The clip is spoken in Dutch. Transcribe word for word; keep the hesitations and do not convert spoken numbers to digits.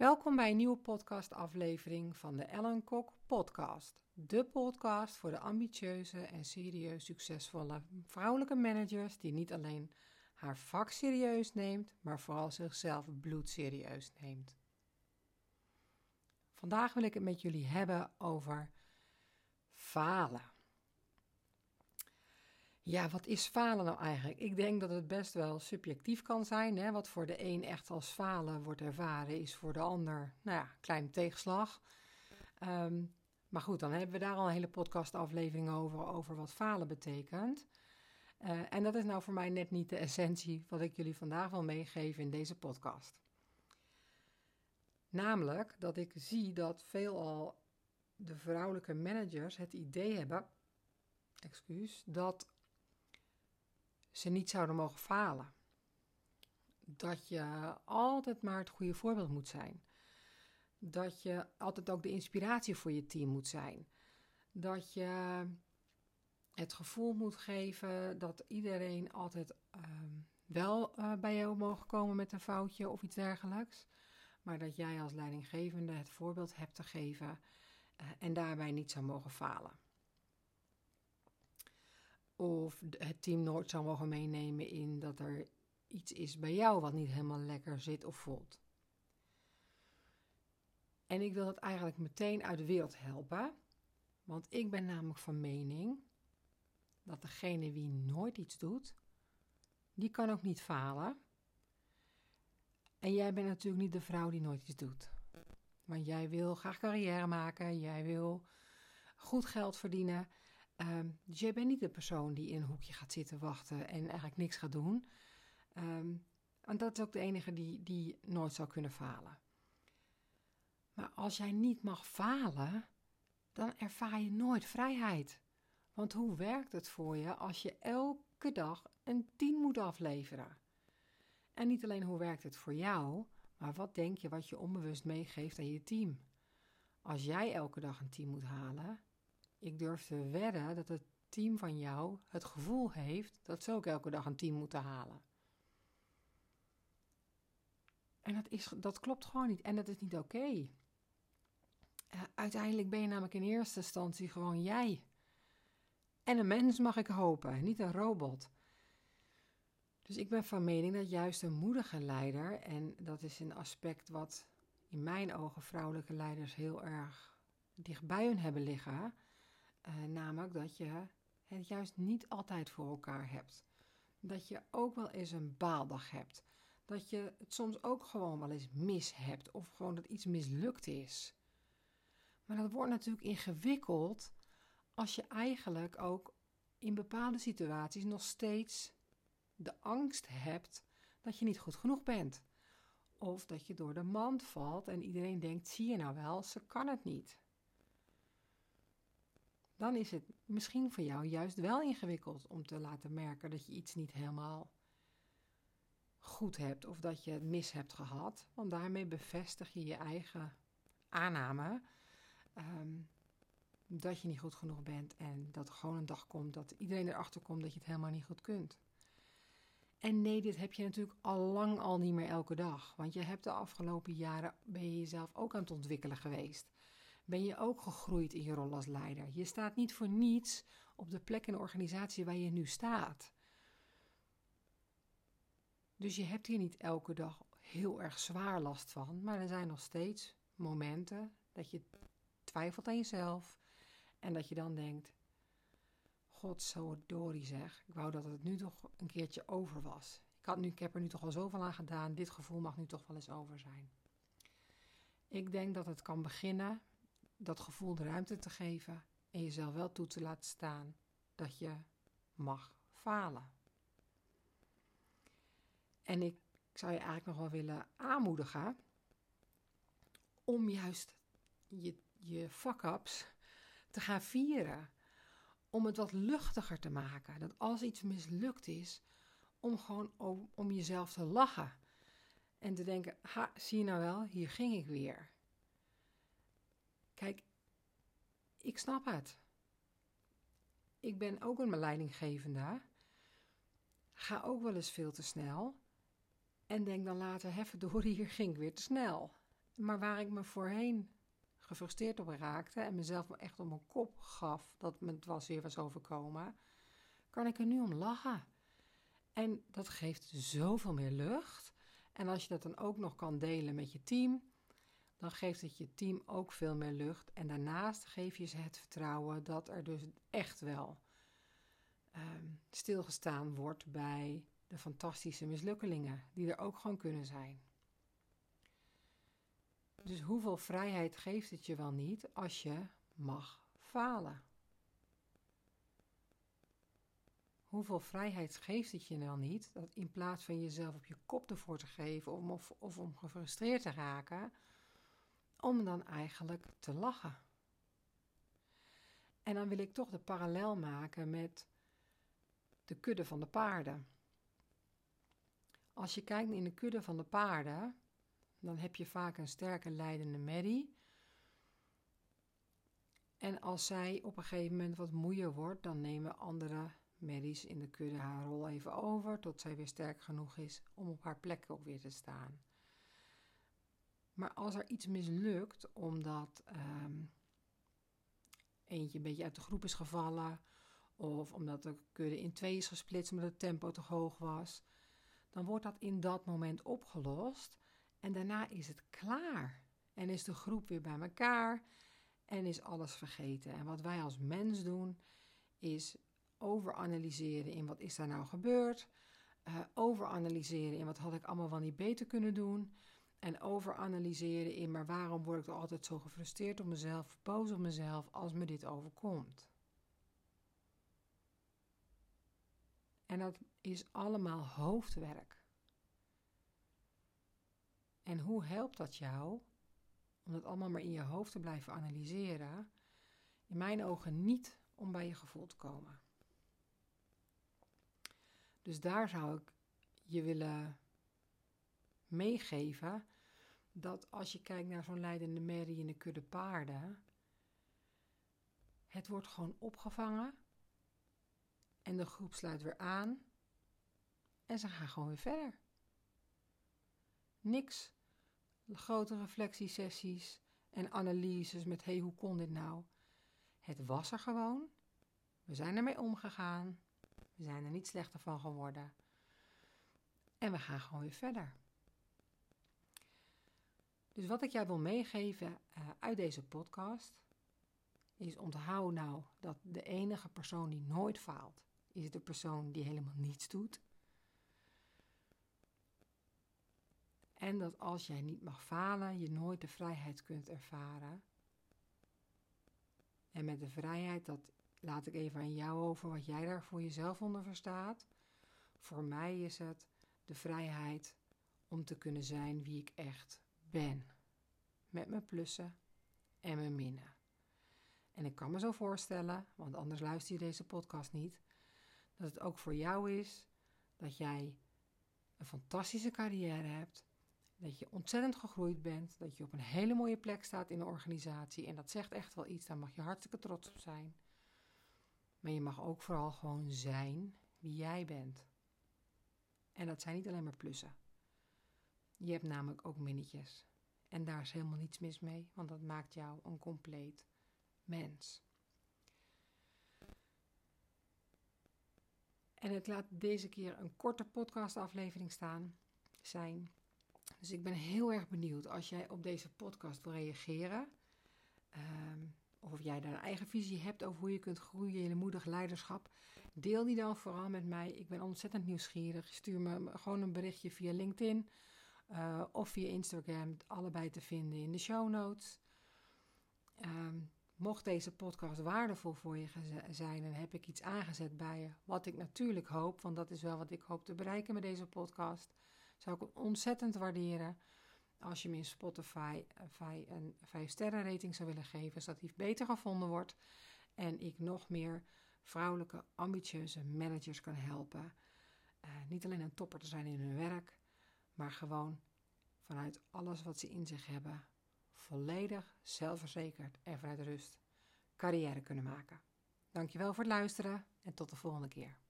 Welkom bij een nieuwe podcastaflevering van de Ellen Kok Podcast. De podcast voor de ambitieuze en serieus succesvolle vrouwelijke managers die niet alleen haar vak serieus neemt, maar vooral zichzelf bloedserieus neemt. Vandaag wil ik het met jullie hebben over falen. Ja, wat is falen nou eigenlijk? Ik denk dat het best wel subjectief kan zijn. Hè? Wat voor de een echt als falen wordt ervaren, is voor de ander, nou ja, kleine tegenslag. Um, maar goed, dan hebben we daar al een hele podcastaflevering over, over wat falen betekent. Uh, en dat is nou voor mij net niet de essentie wat ik jullie vandaag wil meegeven in deze podcast. Namelijk dat ik zie dat veelal de vrouwelijke managers het idee hebben, excuus, dat ze niet zouden mogen falen. Dat je altijd maar het goede voorbeeld moet zijn. Dat je altijd ook de inspiratie voor je team moet zijn. Dat je het gevoel moet geven dat iedereen altijd uh, wel uh, bij jou mogen komen met een foutje of iets dergelijks. Maar dat jij als leidinggevende het voorbeeld hebt te geven uh, en daarbij niet zou mogen falen. Of het team nooit zou mogen meenemen in dat er iets is bij jou wat niet helemaal lekker zit of voelt. En ik wil dat eigenlijk meteen uit de wereld helpen. Want ik ben namelijk van mening dat degene wie nooit iets doet, die kan ook niet falen. En jij bent natuurlijk niet de vrouw die nooit iets doet. Want jij wil graag carrière maken, jij wil goed geld verdienen. Um, dus jij bent niet de persoon die in een hoekje gaat zitten wachten en eigenlijk niks gaat doen. Um, en dat is ook de enige die, die nooit zou kunnen falen. Maar als jij niet mag falen, dan ervaar je nooit vrijheid. Want hoe werkt het voor je als je elke dag een tien moet afleveren? En niet alleen hoe werkt het voor jou, maar wat denk je wat je onbewust meegeeft aan je team? Als jij elke dag een tien moet halen, ik durf te wedden dat het team van jou het gevoel heeft dat ze ook elke dag een tien moeten halen. En dat, is, dat klopt gewoon niet. En dat is niet oké. Okay. Uh, uiteindelijk ben je namelijk in eerste instantie gewoon jij. En een mens mag ik hopen, niet een robot. Dus ik ben van mening dat juist een moedige leider, en dat is een aspect wat in mijn ogen vrouwelijke leiders heel erg dichtbij hun hebben liggen, uh, namelijk dat je het juist niet altijd voor elkaar hebt. Dat je ook wel eens een baaldag hebt. Dat je het soms ook gewoon wel eens mis hebt of gewoon dat iets mislukt is. Maar dat wordt natuurlijk ingewikkeld als je eigenlijk ook in bepaalde situaties nog steeds de angst hebt dat je niet goed genoeg bent. Of dat je door de mand valt en iedereen denkt, zie je nou wel, ze kan het niet. Dan is het misschien voor jou juist wel ingewikkeld om te laten merken dat je iets niet helemaal goed hebt of dat je het mis hebt gehad. Want daarmee bevestig je je eigen aanname um, dat je niet goed genoeg bent en dat er gewoon een dag komt dat iedereen erachter komt dat je het helemaal niet goed kunt. En nee, dit heb je natuurlijk al lang al niet meer elke dag. Want je hebt de afgelopen jaren, ben je jezelf ook aan het ontwikkelen geweest. Ben je ook gegroeid in je rol als leider. Je staat niet voor niets op de plek in de organisatie waar je nu staat. Dus je hebt hier niet elke dag heel erg zwaar last van. Maar er zijn nog steeds momenten dat je twijfelt aan jezelf. En dat je dan denkt, godverdorie zeg, ik wou dat het nu toch een keertje over was. Ik, had nu, ik heb er nu toch al zoveel aan gedaan, dit gevoel mag nu toch wel eens over zijn. Ik denk dat het kan beginnen dat gevoel de ruimte te geven en jezelf wel toe te laten staan dat je mag falen. En ik zou je eigenlijk nog wel willen aanmoedigen om juist je, je fuck-ups te gaan vieren. Om het wat luchtiger te maken. Dat als iets mislukt is, om gewoon om, om jezelf te lachen. En te denken, ha, zie je nou wel, hier ging ik weer. Kijk, ik snap het. Ik ben ook een leidinggevende. Ga ook wel eens veel te snel. En denk dan later, hefverdorie, hier ging ik weer te snel. Maar waar ik me voorheen gefrustreerd op raakte en mezelf echt op mijn kop gaf dat me het was weer was overkomen, kan ik er nu om lachen. En dat geeft zoveel meer lucht. En als je dat dan ook nog kan delen met je team, dan geeft het je team ook veel meer lucht. En daarnaast geef je ze het vertrouwen dat er dus echt wel um, stilgestaan wordt bij de fantastische mislukkelingen die er ook gewoon kunnen zijn. Dus hoeveel vrijheid geeft het je wel niet als je mag falen? Hoeveel vrijheid geeft het je wel niet dat in plaats van jezelf op je kop ervoor te geven of, of, of om gefrustreerd te raken, om dan eigenlijk te lachen? En dan wil ik toch de parallel maken met de kudde van de paarden. Als je kijkt in de kudde van de paarden, dan heb je vaak een sterke leidende merrie. En als zij op een gegeven moment wat moeier wordt, dan nemen andere merries in de kudde haar rol even over, tot zij weer sterk genoeg is om op haar plek ook weer te staan. Maar als er iets mislukt, omdat um, eentje een beetje uit de groep is gevallen, of omdat de kudde in twee is gesplitst omdat het tempo te hoog was, dan wordt dat in dat moment opgelost en daarna is het klaar. En is de groep weer bij elkaar en is alles vergeten. En wat wij als mens doen, is overanalyseren in wat is daar nou gebeurd, uh, overanalyseren in wat had ik allemaal wel niet beter kunnen doen, en overanalyseren in maar waarom word ik er altijd zo gefrustreerd op mezelf, boos op mezelf als me dit overkomt. En dat is allemaal hoofdwerk. En hoe helpt dat jou om dat allemaal maar in je hoofd te blijven analyseren? In mijn ogen niet om bij je gevoel te komen. Dus daar zou ik je willen meegeven dat als je kijkt naar zo'n leidende merrie in de kudde paarden, het wordt gewoon opgevangen en de groep sluit weer aan en ze gaan gewoon weer verder. Niks grote reflectiesessies en analyses met hé, hey, hoe kon dit nou? Het was er gewoon. We zijn ermee omgegaan. We zijn er niet slechter van geworden. En we gaan gewoon weer verder. Dus wat ik jou wil meegeven uh, uit deze podcast is onthoud nou dat de enige persoon die nooit faalt is de persoon die helemaal niets doet. En dat als jij niet mag falen, je nooit de vrijheid kunt ervaren. En met de vrijheid, dat laat ik even aan jou over wat jij daar voor jezelf onder verstaat. Voor mij is het de vrijheid om te kunnen zijn wie ik echt ben. Met mijn plussen en mijn minnen. En ik kan me zo voorstellen, want anders luister je deze podcast niet, dat het ook voor jou is dat jij een fantastische carrière hebt, dat je ontzettend gegroeid bent, dat je op een hele mooie plek staat in de organisatie en dat zegt echt wel iets, daar mag je hartstikke trots op zijn. Maar je mag ook vooral gewoon zijn wie jij bent. En dat zijn niet alleen maar plussen. Je hebt namelijk ook minnetjes. En daar is helemaal niets mis mee, want dat maakt jou een compleet mens. En ik laat deze keer een korte podcastaflevering staan zijn. Dus ik ben heel erg benieuwd als jij op deze podcast wil reageren. Um, of jij daar een eigen visie hebt over hoe je kunt groeien in je moedig leiderschap. Deel die dan vooral met mij. Ik ben ontzettend nieuwsgierig. Stuur me gewoon een berichtje via LinkedIn uh, of via Instagram. Allebei te vinden in de show notes. Um, mocht deze podcast waardevol voor je zijn en heb ik iets aangezet bij je, wat ik natuurlijk hoop, want dat is wel wat ik hoop te bereiken met deze podcast, zou ik het ontzettend waarderen als je me in Spotify een vijf sterren rating zou willen geven, zodat die beter gevonden wordt en ik nog meer vrouwelijke, ambitieuze managers kan helpen. Uh, niet alleen een topper te zijn in hun werk, maar gewoon vanuit alles wat ze in zich hebben, volledig zelfverzekerd en vanuit rust carrière kunnen maken. Dankjewel voor het luisteren en tot de volgende keer.